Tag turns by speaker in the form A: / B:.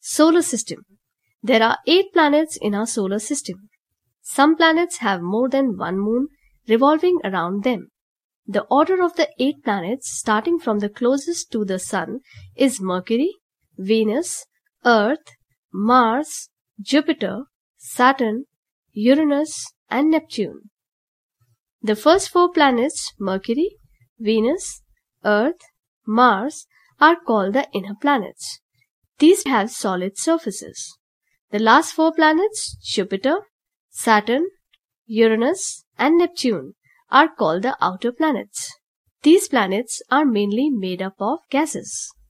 A: Solar System. There are 8 planets in our solar system. Some planets have more than one moon revolving around them. The order of the 8 planets, starting from the closest to the Sun, is Mercury, Venus, Earth, Mars, Jupiter, Saturn, Uranus, and Neptune. The first 4 planets, Mercury, Venus, Earth, Mars, are called the inner planets. These have solid surfaces. The last 4 planets, Jupiter, Saturn, Uranus, and Neptune, are called the outer planets. These planets are mainly made up of gases.